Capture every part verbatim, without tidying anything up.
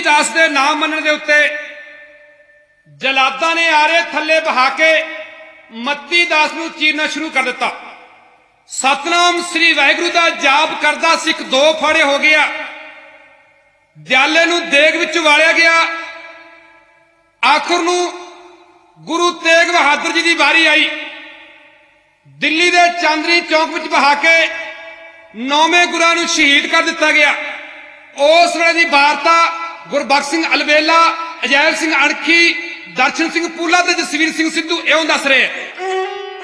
दास के नाम मनण के उत्ते जलादा ने आरे थले बहा के मत्ती दास नूं चीरना शुरू कर दिता। सतनाम श्री वाहिगुरू का जाप करदा सिख दो फाड़े हो गया। दयाले नूं देग विच वालिया गया। आखिर नूं गुरु तेग बहादुर जी की बारी आई। दिल्ली के चांदनी चौक विच बहा के नौवें गुरां नूं शहीद कर दिता गया। उस वेले दी वारता गुरबख्श सिंह अलबेला, अजैब सिंह अणखी, दर्शन सिंह पूला ते जसवीर सिंह सिद्धू इउं दस रहे हैं।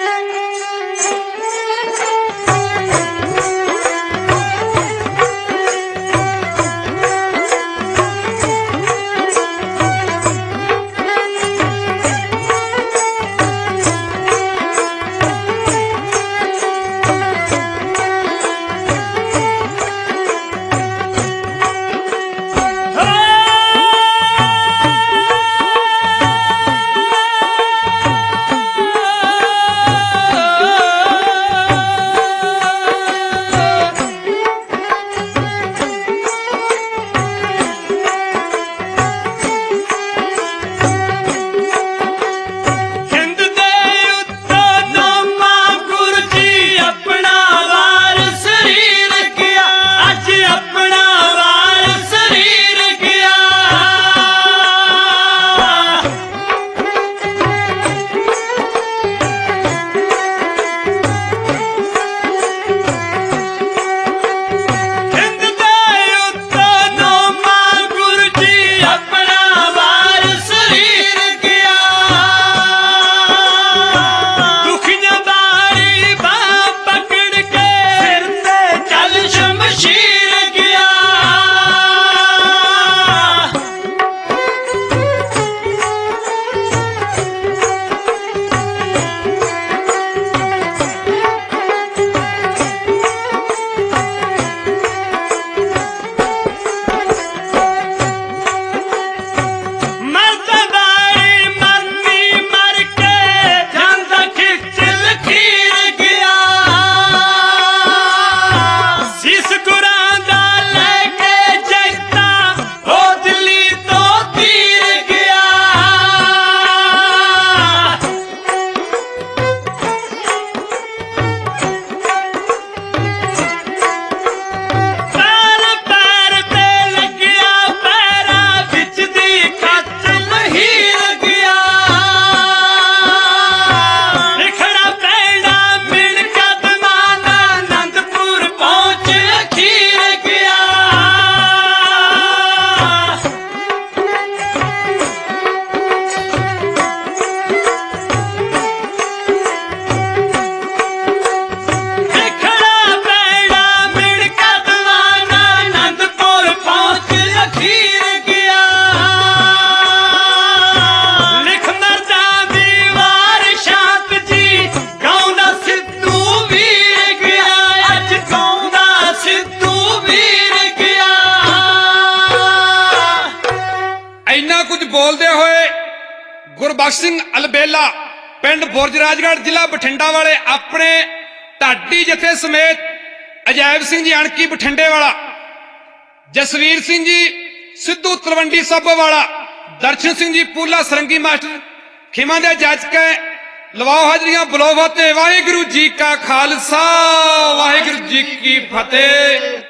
गुरबख्श सिंह अलबेला पिंड बुरज राजगढ़ जिला बठिंडा वाले अपने ढाडी जथे समेत अजैब सिंह जी अणकी बठिंडे वाला, जसवीर सिंह जी सिद्धू तलवंडी साबो वाला, दर्शन सिंह जी पूला सरंगी मास्टर खिमा दे जज के लवाओ हाजरियां बुलाओ फतेह। वाहिगुरू जी का खालसा वाहिगुरू जी की फतेह।